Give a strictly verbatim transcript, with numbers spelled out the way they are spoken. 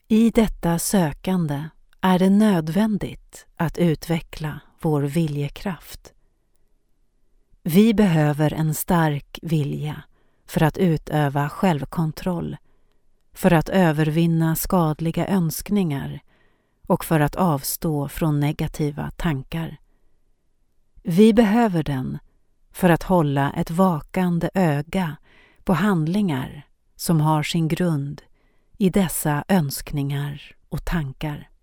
I detta sökande är det nödvändigt att utveckla vår viljekraft. Vi behöver en stark vilja för att utöva självkontroll, för att övervinna skadliga önskningar och för att avstå från negativa tankar. Vi behöver den för att hålla ett vakande öga på handlingar som har sin grund i dessa önskningar och tankar.